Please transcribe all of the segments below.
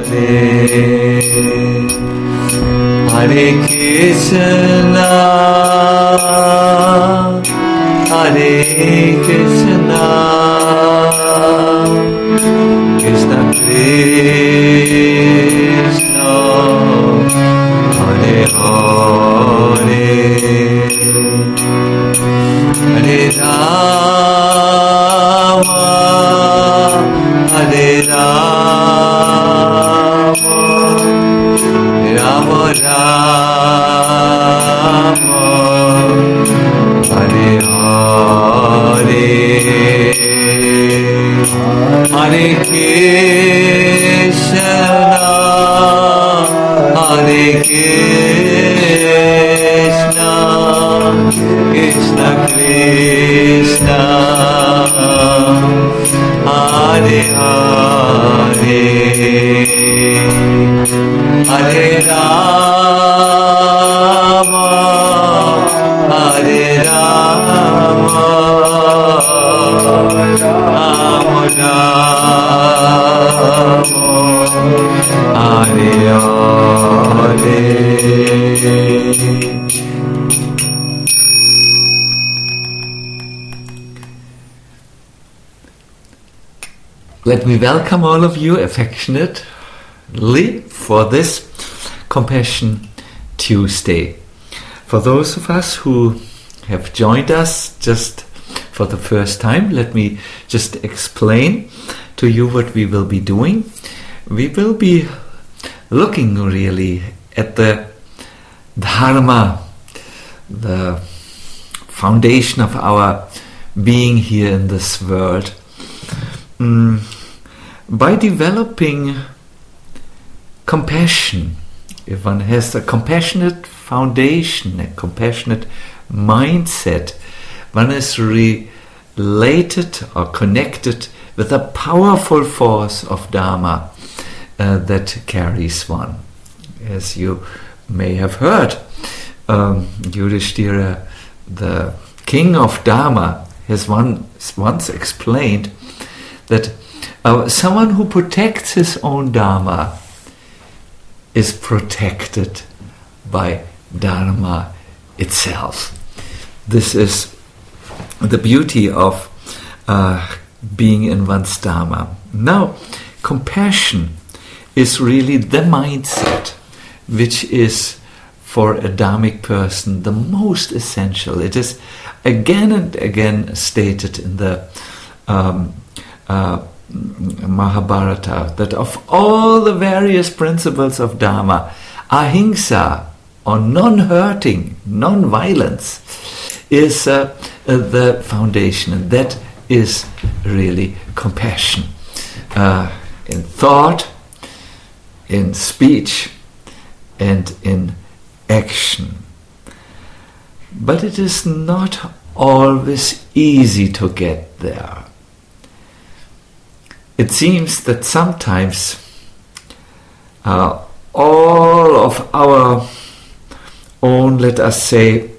Hare Krishna, Hare Krishna, Krishna Krishna, Hare Hare, Hare Rama, Hare Rama, Rama Rama, Hare Hare, Hare Krishna, Hare Krishna, Krishna Krishna, Hare Hare, Hare Rama, Hare Rama, Rama Rama, Hare Hare. Let me welcome all of you affectionately for this Compassion Tuesday. For those of us who have joined us just for the first time, let me just explain to you what we will be doing. We will be looking really at the Dharma, the foundation of our being here in this world. By developing compassion, if one has a compassionate foundation, a compassionate mindset, one is related or connected with a powerful force of Dharma that carries one. As you may have heard, Yudhishthira, the king of Dharma, has once explained that someone who protects his own Dharma is protected by Dharma itself. This is the beauty of being in one's Dharma. Now, compassion is really the mindset which is for a Dharmic person the most essential. It is again and again stated in the Mahabharata that of all the various principles of Dharma, ahimsa, or non-hurting, non-violence, is the foundation, and that is really compassion in thought, in speech, and in action. But it is not always easy to get there. It seems that sometimes all of our own, let us say,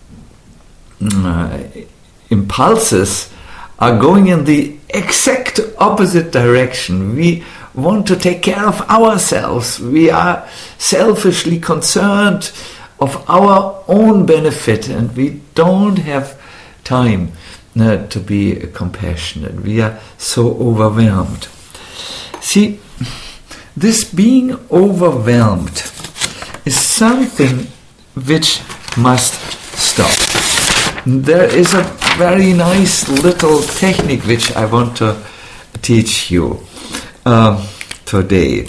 impulses are going in the exact opposite direction. We want to take care of ourselves. We are selfishly concerned of our own benefit, and we don't have time to be compassionate. We are so overwhelmed. See, this being overwhelmed is something which must stop. There is a very nice little technique which I want to teach you today.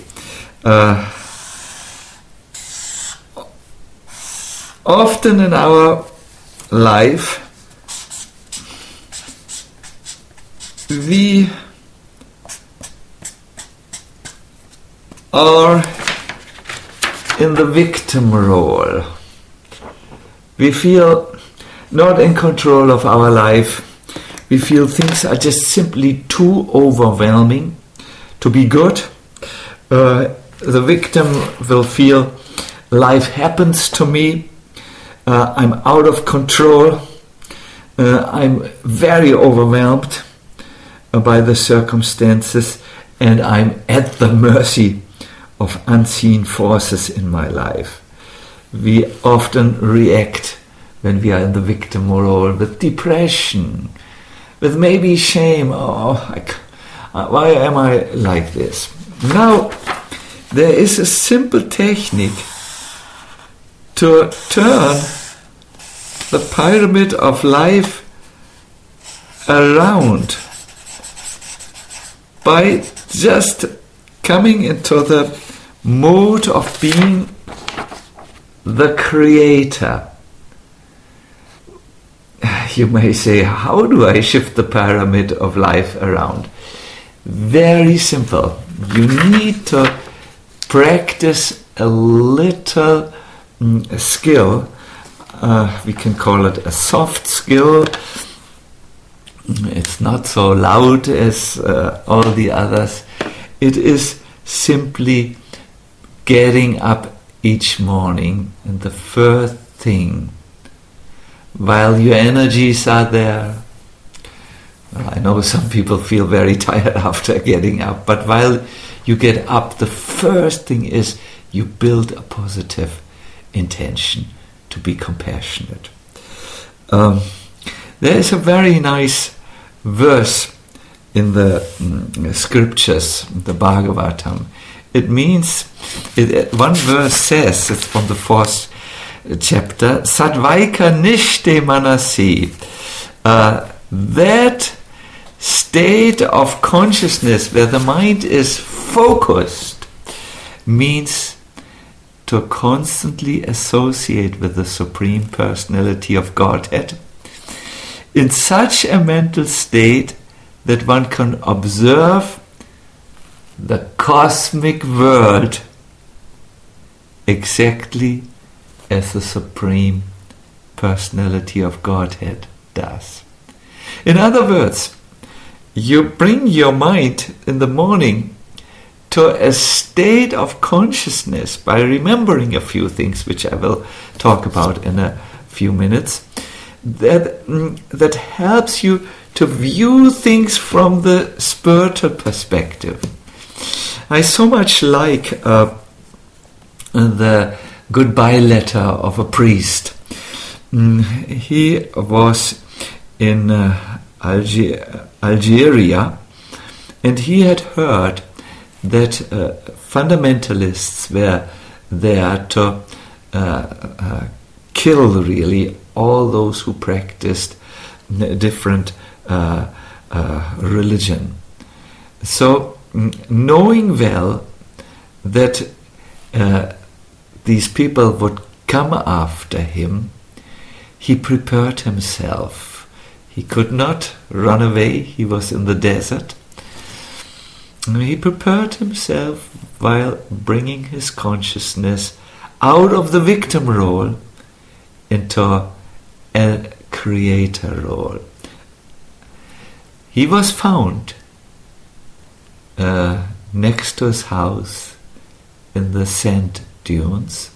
Often in our life, we are in the victim role. We feel not in control of our life. We feel things are just simply too overwhelming to be good. The victim will feel life happens to me. I'm out of control. I'm very overwhelmed by the circumstances, and I'm at the mercy of unseen forces in my life. We often react when we are in the victim role with depression, with maybe shame. Why am I like this? Now, there is a simple technique to turn the pyramid of life around by just coming into the mode of being the creator. You may say, how do I shift the pyramid of life around? Very simple. You need to practice a little skill. We can call it a soft skill. It's not so loud as all the others. It is simply getting up each morning, and the first thing, while your energies are there. Well, I know some people feel very tired after getting up, but while you get up, the first thing is you build a positive intention to be compassionate. There is a very nice verse in the scriptures, the Bhagavatam. It means, one verse says, it's from the 4th chapter, Sadvaika Nishte Manasi. That state of consciousness where the mind is focused means to constantly associate with the Supreme Personality of Godhead in such a mental state that one can observe the cosmic world exactly as the Supreme Personality of Godhead does. In other words, you bring your mind in the morning to a state of consciousness by remembering a few things, which I will talk about in a few minutes, that helps you to view things from the spiritual perspective. I so much like the goodbye letter of a priest. He was in Algeria, and he had heard that fundamentalists were there to kill really all those who practiced different religion. So, knowing well that these people would come after him, he prepared himself. He could not run away. He was in the desert. He prepared himself while bringing his consciousness out of the victim role into a creator role. He was found next to his house in the sand dunes.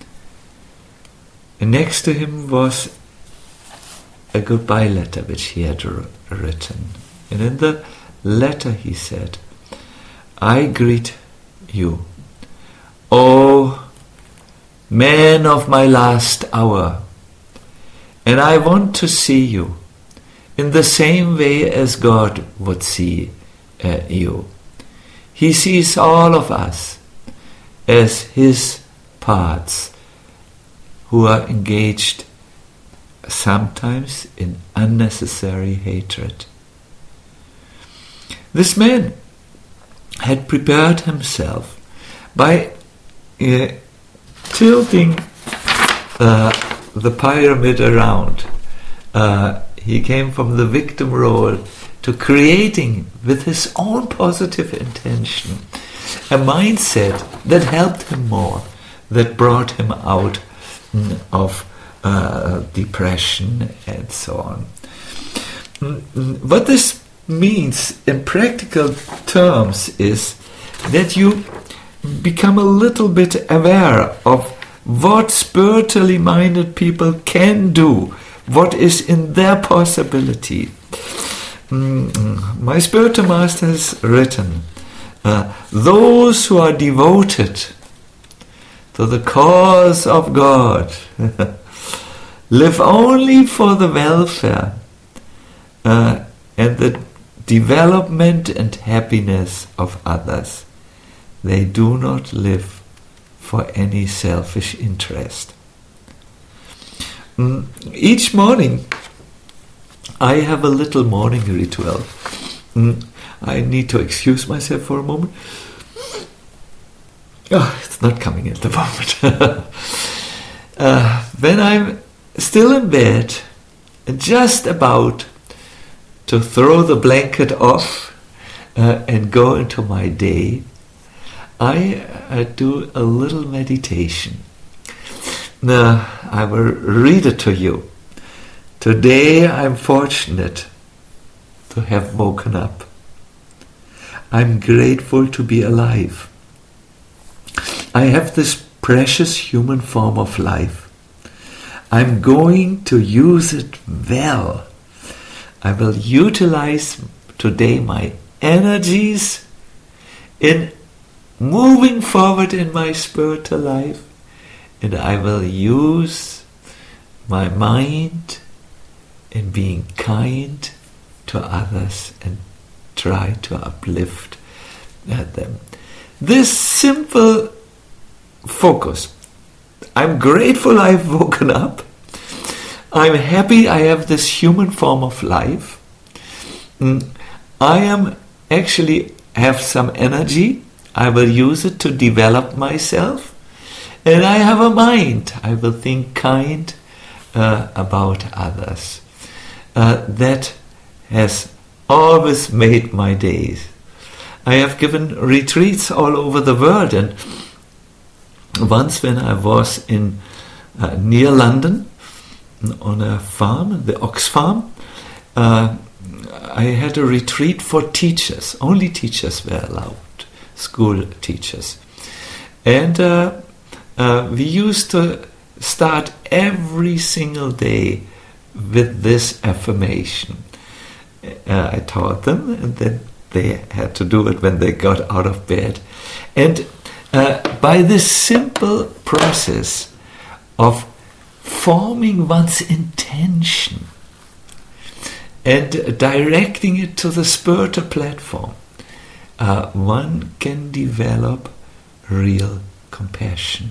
And next to him was a goodbye letter which he had written. And in the letter he said, I greet you, O man of my last hour, and I want to see you in the same way as God would see you. He sees all of us as his parts who are engaged sometimes in unnecessary hatred. This man had prepared himself by tilting the pyramid around. He came from the victim role to creating, with his own positive intention, a mindset that helped him more, that brought him out of depression and so on. What this means in practical terms is that you become a little bit aware of what spiritually minded people can do, what is in their possibility. My spiritual master has written Those who are devoted to the cause of God live only for the welfare and the development and happiness of others. They do not live for any selfish interest. Each morning I have a little morning ritual. I need to excuse myself for a moment. Oh, it's not coming at the moment. When I'm still in bed, just about to throw the blanket off and go into my day, I do a little meditation. Now, I will read it to you. Today I'm fortunate to have woken up. I'm grateful to be alive. I have this precious human form of life. I'm going to use it well. I will utilize today my energies in moving forward in my spiritual life, and I will use my mind in being kind to others and try to uplift them. This simple focus. I'm grateful I've woken up. I'm happy I have this human form of life. I am actually have some energy. I will use it to develop myself. And I have a mind. I will think kind about others. That has always made my days. I have given retreats all over the world, and once when I was in near London on a farm, the ox farm, I had a retreat for teachers. Only teachers were allowed, school teachers. And we used to start every single day with this affirmation. I taught them, and then they had to do it when they got out of bed. And by this simple process of forming one's intention and directing it to the spiritual platform, one can develop real compassion.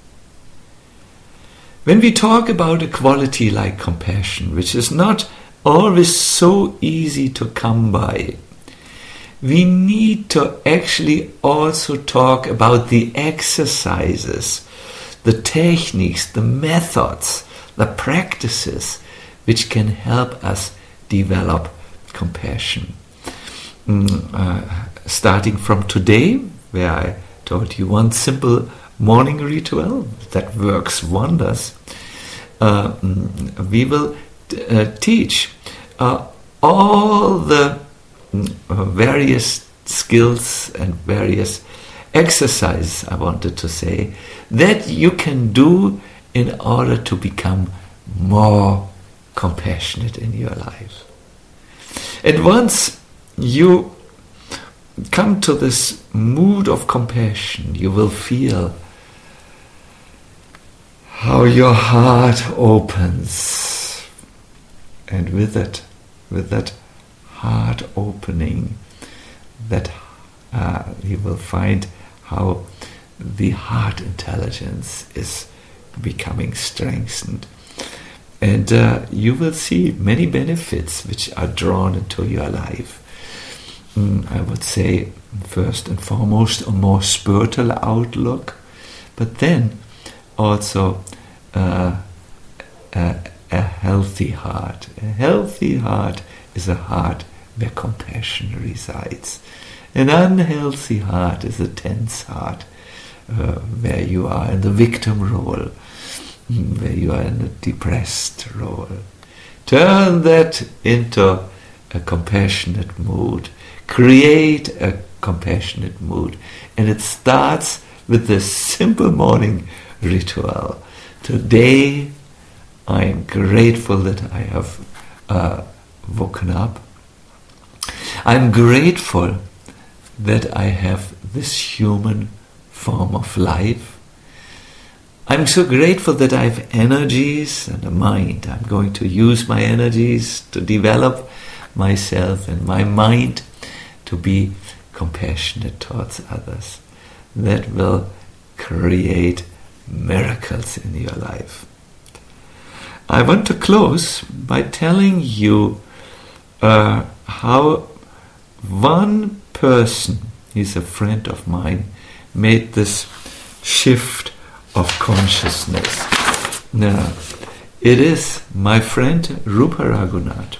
When we talk about a quality like compassion, which is not always so easy to come by, we need to actually also talk about the exercises, the techniques, the methods, the practices which can help us develop compassion. Starting from today, where I told you one simple morning ritual that works wonders, we will teach all the various skills and various exercises, I wanted to say, that you can do in order to become more compassionate in your life. And once you come to this mood of compassion, you will feel how your heart opens, and with that heart opening, that you will find how the heart intelligence is becoming strengthened, and you will see many benefits which are drawn into your life. I would say first and foremost a more spiritual outlook, but then also a healthy heart. A healthy heart is a heart where compassion resides. An unhealthy heart is a tense heart, where you are in the victim role, where you are in a depressed role. Turn that into a compassionate mood. Create a compassionate mood. And it starts with this simple morning ritual. Today, I am grateful that I have woken up. I'm grateful that I have this human form of life. I'm so grateful that I have energies and a mind. I'm going to use my energies to develop myself and my mind to be compassionate towards others. That will create miracles in your life. I want to close by telling you how one person, he's a friend of mine, made this shift of consciousness. Now, it is my friend Rupa Raghunath.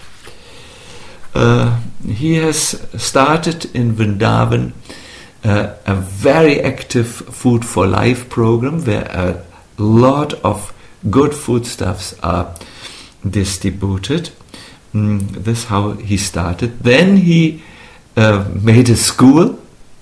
He has started in Vrindavan a very active Food for Life program where a lot of good foodstuffs are distributed. That's how he started. Then he made a school.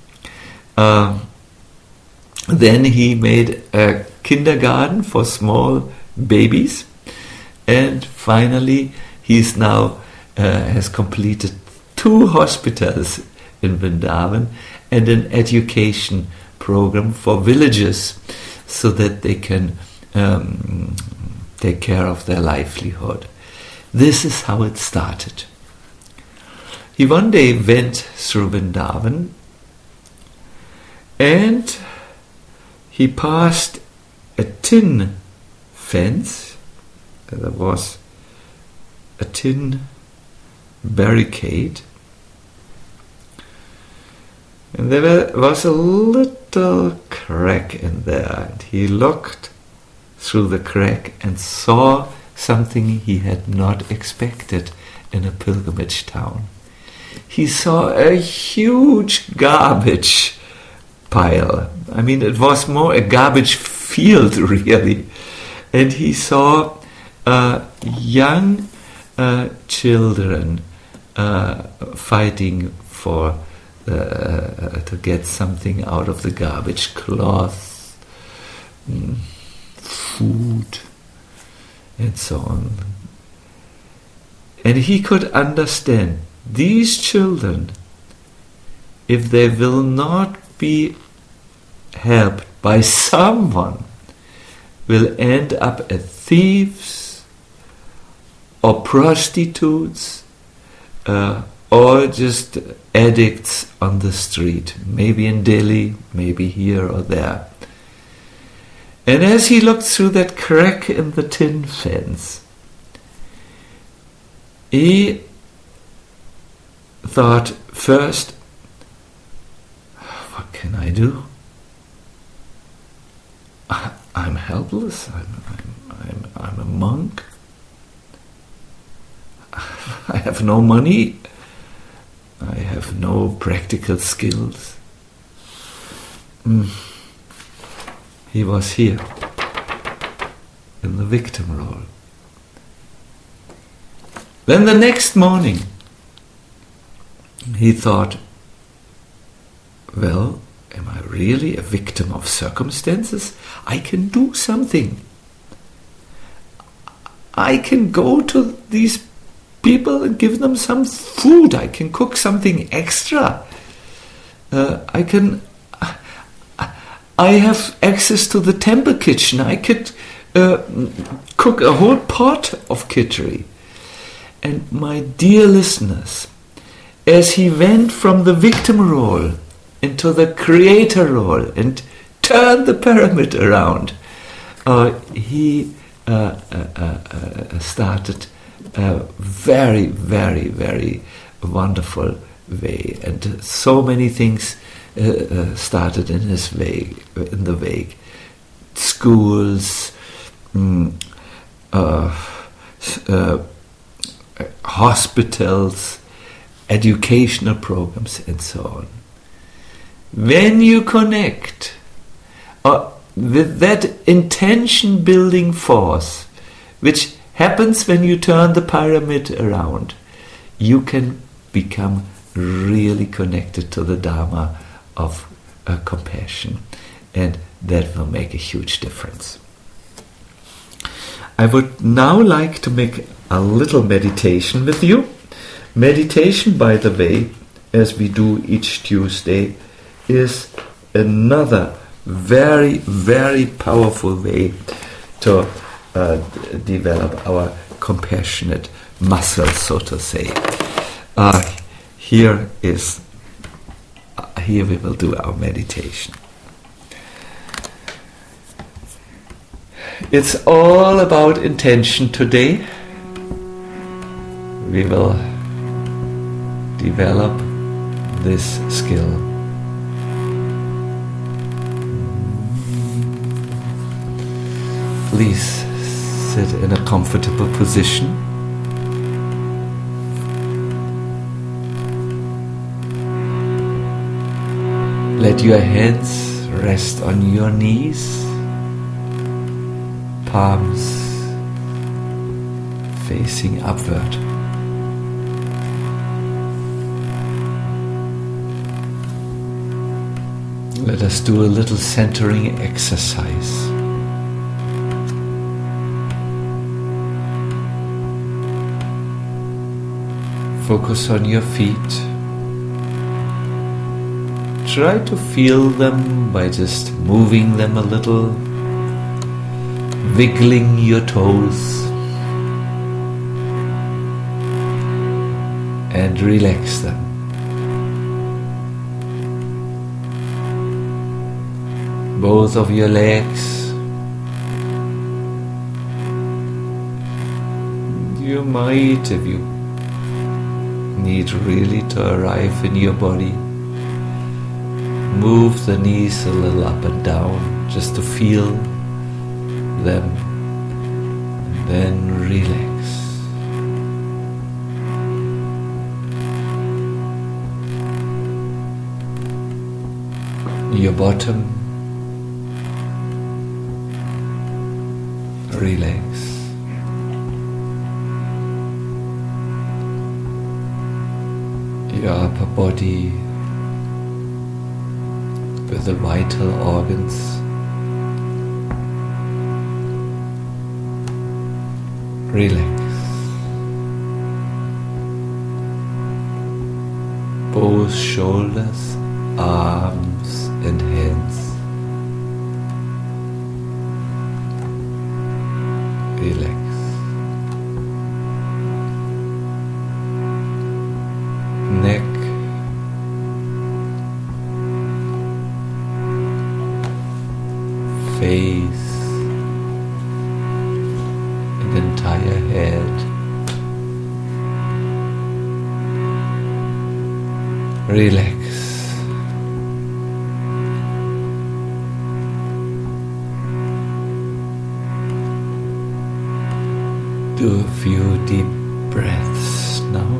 Then he made a kindergarten for small babies. And finally, he's now has completed 2 hospitals in Vrindavan and an education program for villagers so that they can take care of their livelihood. This is how it started. He one day went through Vrindavan and he passed a tin fence. There was a tin barricade, and there was a little crack in there, and he looked through the crack and saw something he had not expected in a pilgrimage town. He saw a huge garbage pile. I mean, it was more a garbage field, really. And he saw young children fighting for to get something out of the garbage, cloth, food, and so on. And he could understand these children, if they will not be helped by someone, will end up as thieves or prostitutes or just addicts on the street, maybe in Delhi, maybe here or there. And as he looked through that crack in the tin fence, he thought first, what can I do? I'm helpless. I'm a monk. I have no money. I have no practical skills. He was here in the victim role. Then the next morning, he thought, well, am I really a victim of circumstances? I can do something. I can go to these people and give them some food. I can cook something extra. I have access to the temple kitchen. I could cook a whole pot of khichdi. And my dear listeners, as he went from the victim role into the creator role and turned the pyramid around, he started a very, very, very wonderful way. And so many things started in his way, in the wake. Schools, hospitals, educational programs, and so on. When you connect with that intention building force, which happens when you turn the pyramid around, you can become really connected to the Dharma of compassion, and that will make a huge difference. I would now like to make a little meditation with you. Meditation, by the way, as we do each Tuesday, is another very, very powerful way to develop our compassionate muscle, so to say. Here we will do our meditation. It's all about intention today. We will develop this skill. Please sit in a comfortable position. Let your hands rest on your knees, palms facing upward. Let us do a little centering exercise. Focus on your feet. Try to feel them by just moving them a little, wiggling your toes, and relax them. Both of your legs. You might, if you need really to arrive in your body, move the knees a little up and down just to feel them, and then relax. Your bottom, relax. Your upper body with the vital organs, relax. Both shoulders, arms and hands, relax. Neck, face, and entire head, relax. Do a few deep breaths now.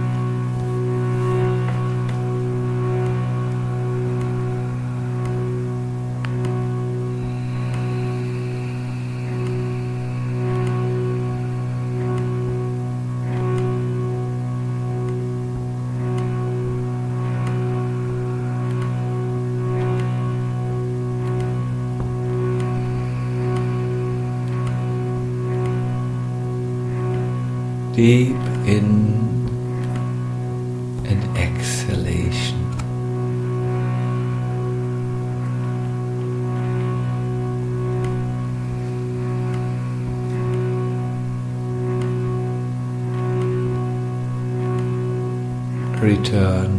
Deep in and exhalation. Return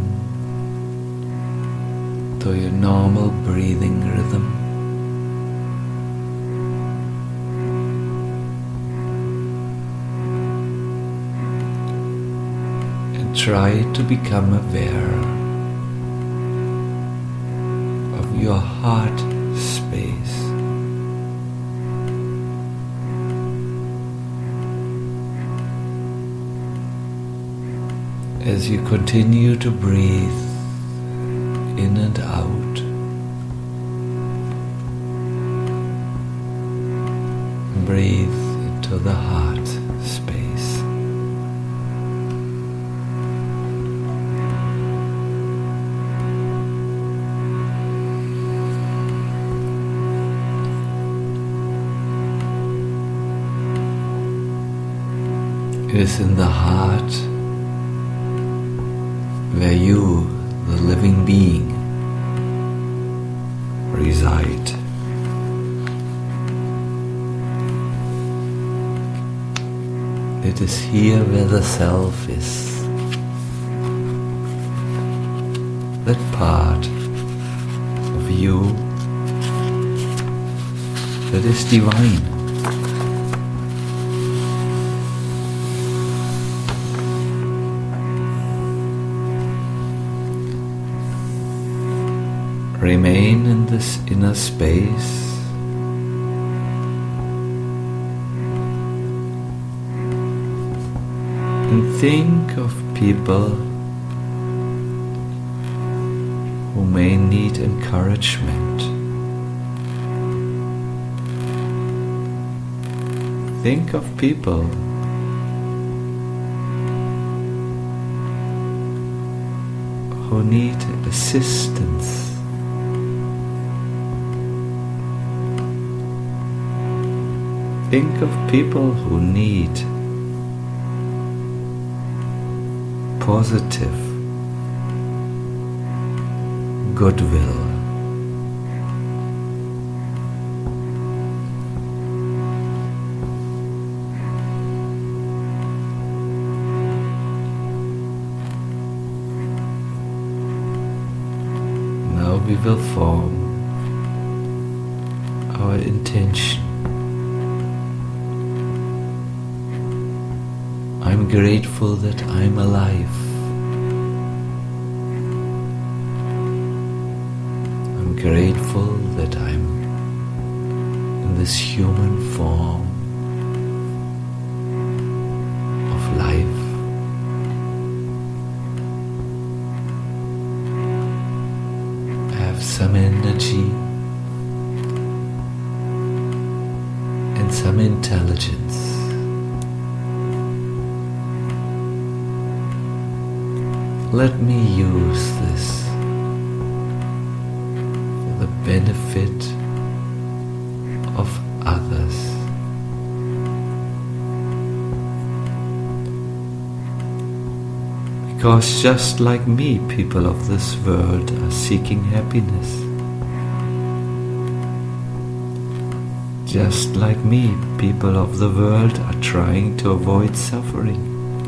to your normal breathing rhythm. Try to become aware of your heart space. As you continue to breathe in and out, breathe into the heart space. It is in the heart where you, the living being, reside. It is here where the self is. That part of you that is divine. Remain in this inner space and think of people who may need encouragement. Think of people who need assistance. Think of people who need positive goodwill. Now we will form our intention. I'm grateful that I'm alive. I'm grateful that I'm in this human form of life. I have some energy and some intelligence. Let me use this for the benefit of others. Because just like me, people of this world are seeking happiness. Just like me, people of the world are trying to avoid suffering.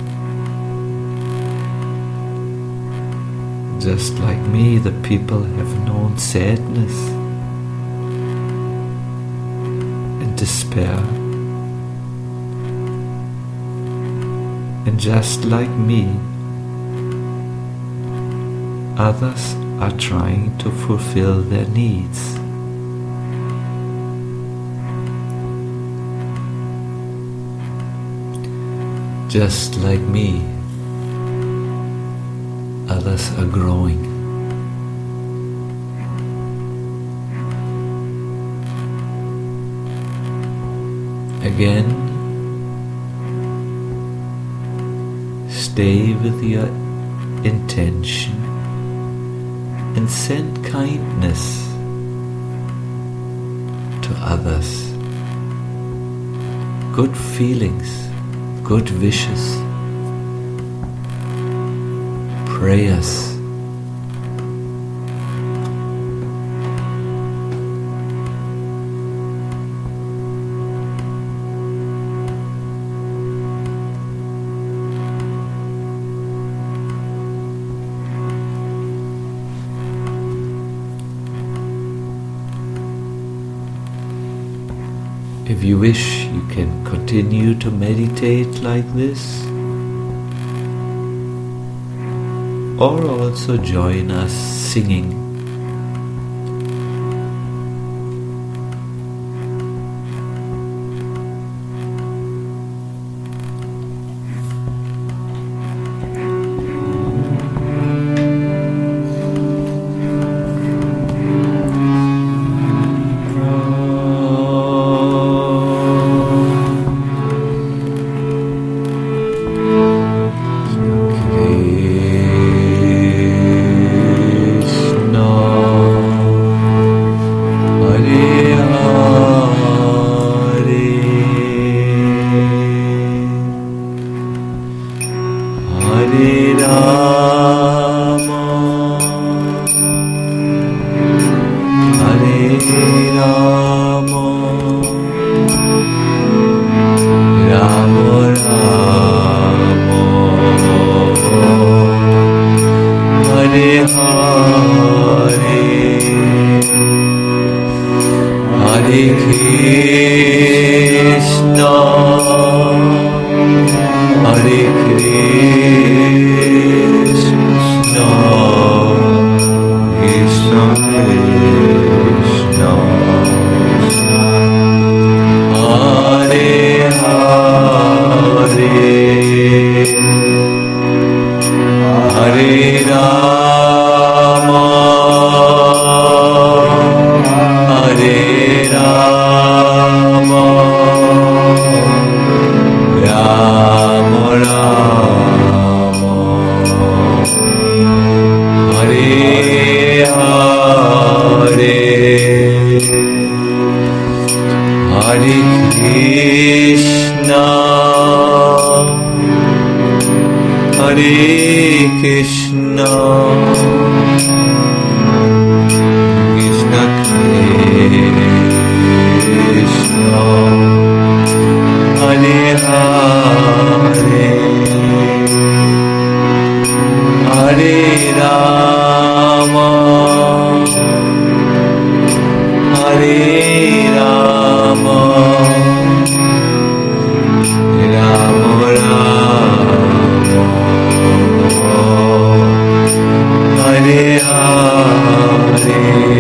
Just like me, the people have known sadness and despair. And just like me, others are trying to fulfill their needs. Just like me, others are growing. Again, stay with your intention and send kindness to others. Good feelings, good wishes, prayers. If you wish, you can continue to meditate like this, or also join us singing. Hare Krishna, Hare Krishna, Krishna Krishna, Hare Hare, Hare Rama, Hare Rama, Rama Rama, Hare Hare, Hare Krishna, Hare Krishna, Krishna Krishna, Hare Hare, Hare Rama, Hare Rama, Rama Rama, Hare Hare,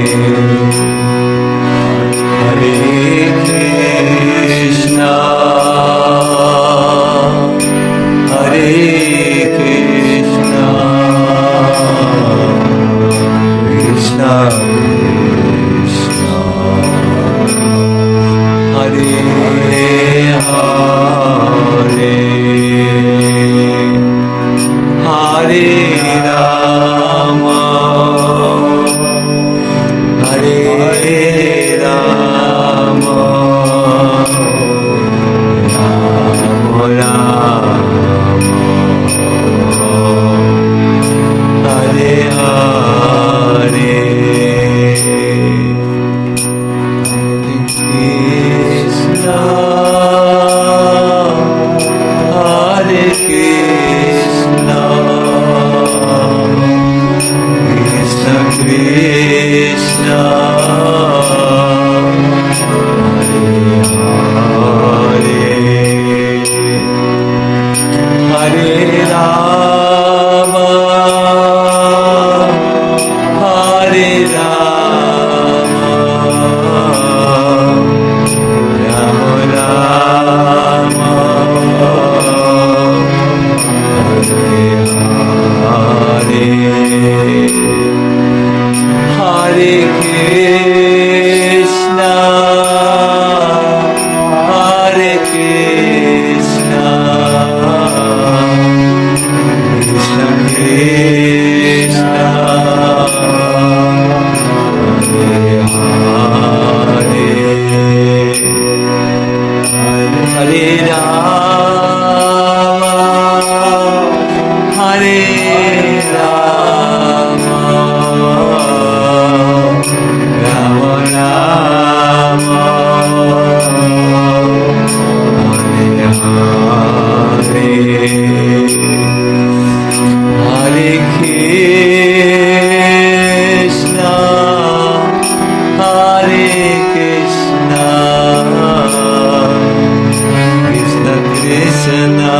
Hare Krishna, Hare Krishna, Krishna Krishna, Hare Hare, Hare Rama, Hare Rama, Rama Rama, Hare Hare, Krishna, Hare Krishna, Krishna Krishna, Hare Rama, Hare Rama, Rama Rama, Hare Hare, Hare Krishna, Hare Krishna, Krishna Krishna, Hare Hare, Hare Rama, Hare Rama, Rama Rama, Hare Hare, Hare Krishna, Hare Krishna, Krishna Krishna,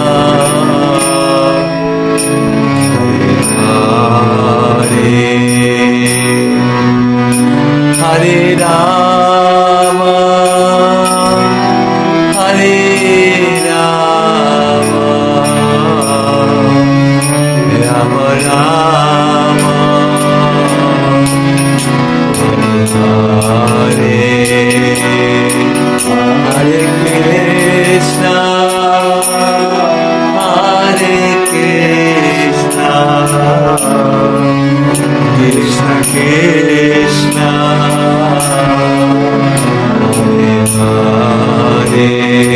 Hare Rama, Hare Rama, Rama Rama, Hare Hare, Hare Krishna, Hare Krishna, Krishna Krishna, Hare Hare,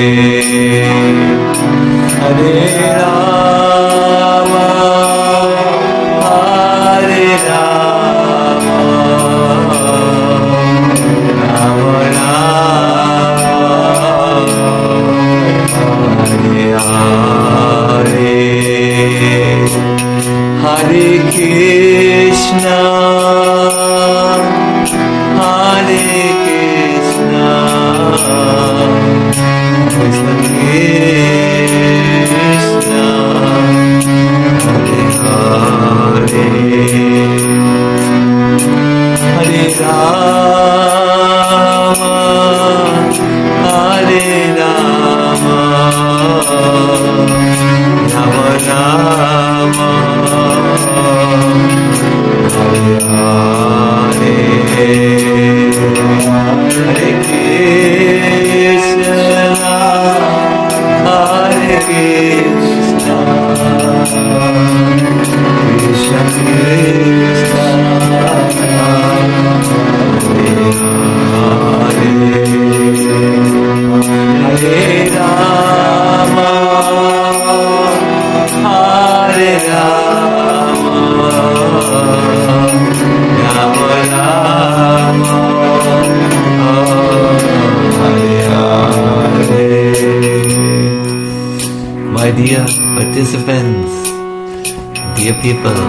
Hare Rama, Hare Rama, Rama Rama, Dear participants, dear people,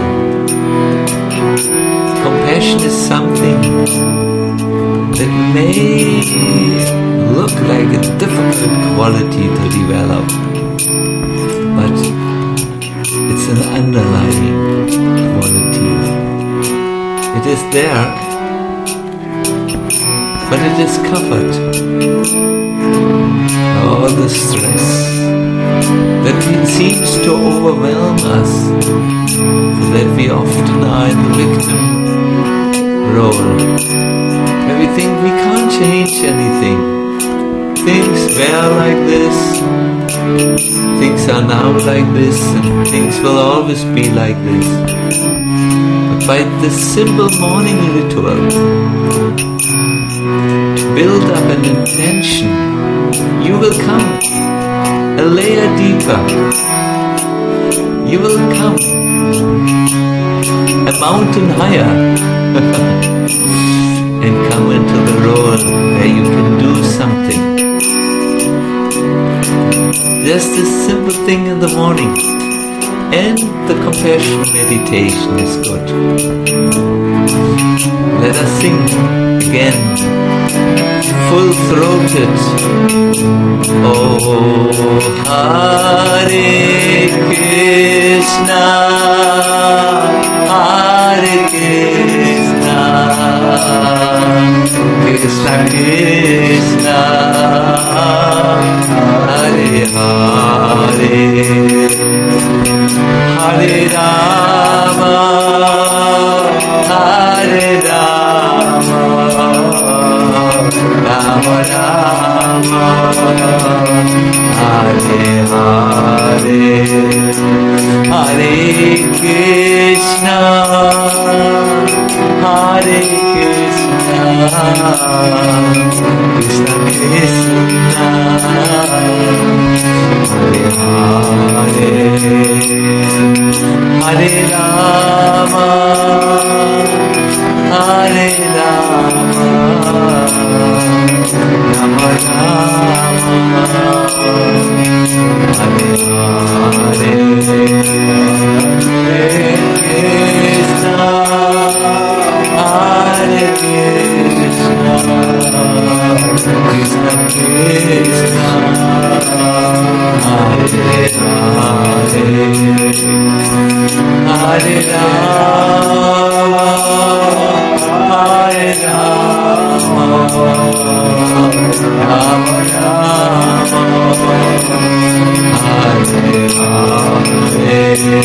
compassion is something that may look like a difficult quality to develop, but it's an underlying quality. It is there, but it is covered. All the stress that seems to overwhelm us, that we often are in the victim role, where we think we can't change anything. Things were like this, things are now like this, and things will always be like this. But by this simple morning ritual, to build up an intention, you will come a layer deeper. You will come a mountain higher and come into the role where you can do something. Just this simple thing in the morning, and the compassion meditation is good. Let us sing again, full-throated. Oh, Hare Krishna, Hare Krishna, Krishna Krishna, Hare Hare, Hare Rama, Hare Rama, Rama Rama, Hare Hare, Hare Krishna, Hare Krishna, Krishna Krishna, Hare Hare, Hare Rama, Hare Rama, Rama Rama, Hare Hare, Hare Krishna, Hare Krishna, Krishna Krishna, Hare Hare, Hare Rama, Hare Rama, Rama Rama, Hare Hare,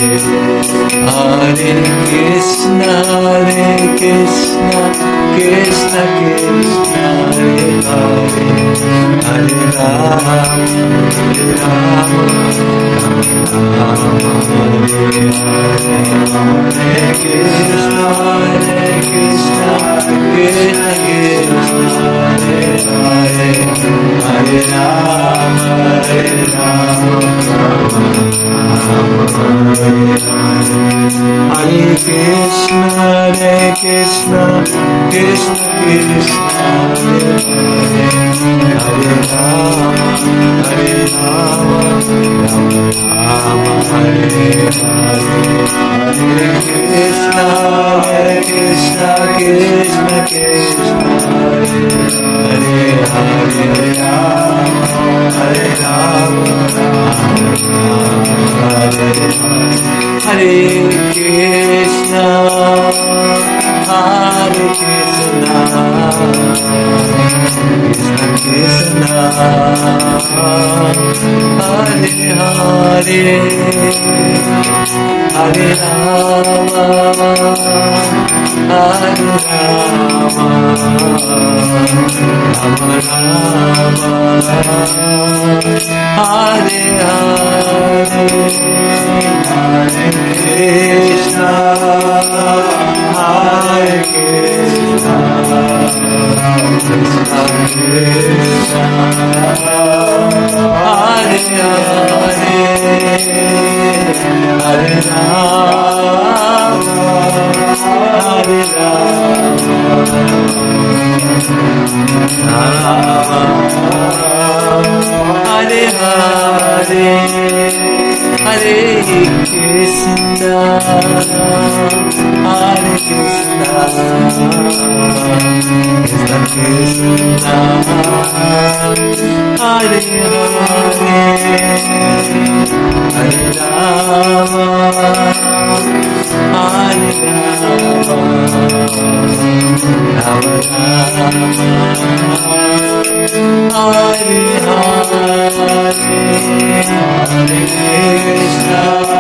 Hare Krishna, Krishna Krishna, Hare Hare, Hare Rama, Hare Rama, Rama Rama, Hare Hare, Hare Krishna, Krishna Krishna, Hare Hare, Hare Rama, Hare Rama, Rama Rama, Hare Krishna, Krishna Krishna, Hare Hare, Hare Rama, Hare Rama, Rama Rama, Hare Hare, Hare Krishna, Krishna Krishna, Hare Hare, Hare Rama, Hare Rama, Hare Hare, Krishna, Hare Krishna, Krishna Krishna, Hare Hare, Hare Rama, Hare Rama, Rama Rama, Hare Hare, Hare Krishna, Hare Krishna, Krishna Krishna, Hare Hare, Hare Rama, Hare Rama, Hare Hare, Hare Krishna, Hare Krishna, Krishna Krishna, Hare Hare, Hare Rama, Hare Rama, Rama Rama, Hare Hare, Hare Krishna,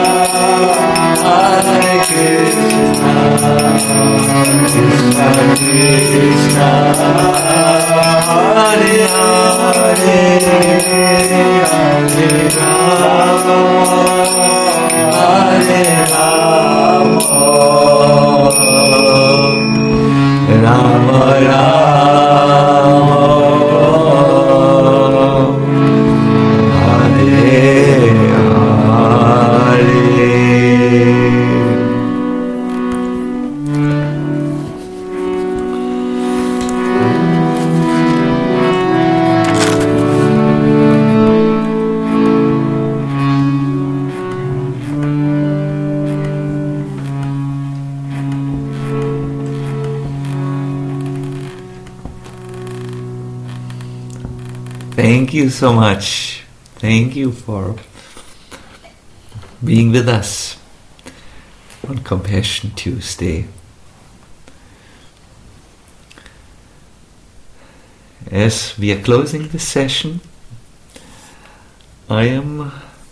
Hare Krishna, Krishna Krishna, Hare Hare, Hare Rama, Hare Rama, Rama Rama, Thank you so much. Thank you for being with us on Compassion Tuesday. As we are closing the session, I am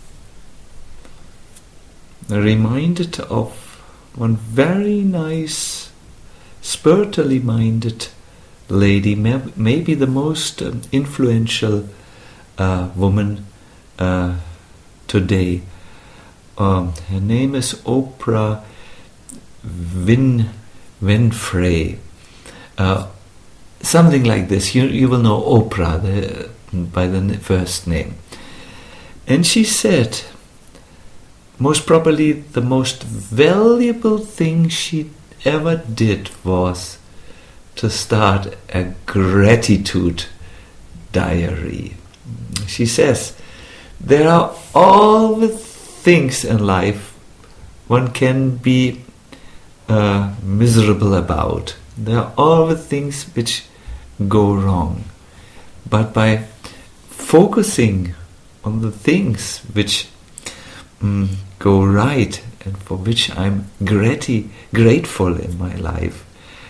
reminded of one very nice, spiritually minded lady, maybe the most influential woman today. Her name is Oprah Winfrey. Something like this. You will know Oprah by the first name. And she said, most probably the most valuable thing she ever did was to start a gratitude diary. She says, there are all the things in life one can be miserable about. There are all the things which go wrong. But by focusing on the things which go right and for which I'm grateful in my life,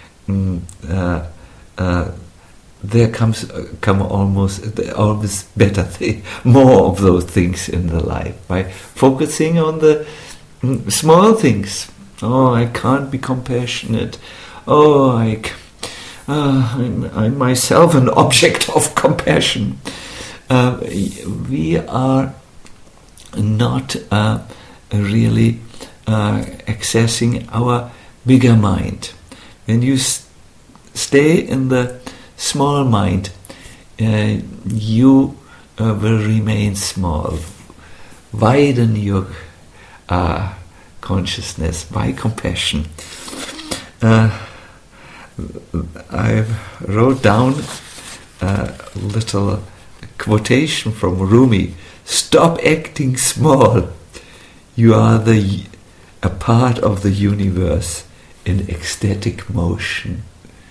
there come always better more of those things in the life. By focusing on the small things. Oh, I can't be compassionate. Oh, I'm myself an object of compassion. We are not really accessing our bigger mind. When you stay in the small mind, you will remain small. Widen your consciousness by compassion. I wrote down a little quotation from Rumi. Stop acting small. You are a part of the universe in ecstatic motion.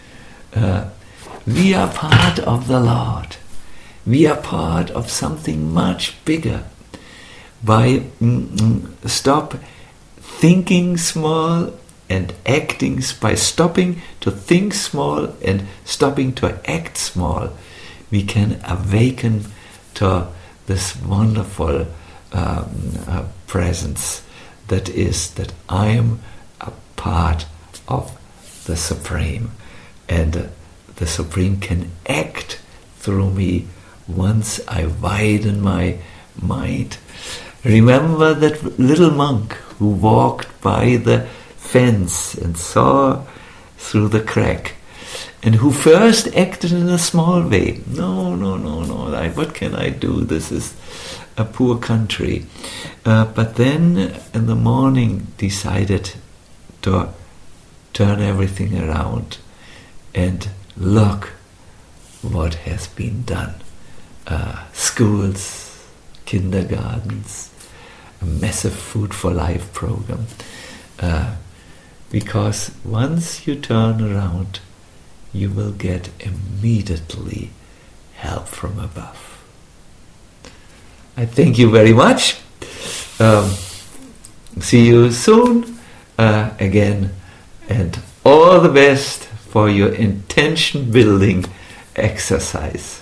We are part of the Lord. We are part of something much bigger. By stop thinking small and acting, by stopping to think small and stopping to act small, we can awaken to this wonderful presence that is that I am a part of the Supreme, and the Supreme can act through me once I widen my mind. Remember that little monk who walked by the fence and saw through the crack, and who first acted in a small way. No, what can I do? This is a poor country. But then in the morning decided to turn everything around, and look what has been done. Schools, kindergartens, a massive Food for Life program. Because once you turn around, you will get immediately help from above. I thank you very much. See you soon again, and all the best for your intention building exercise.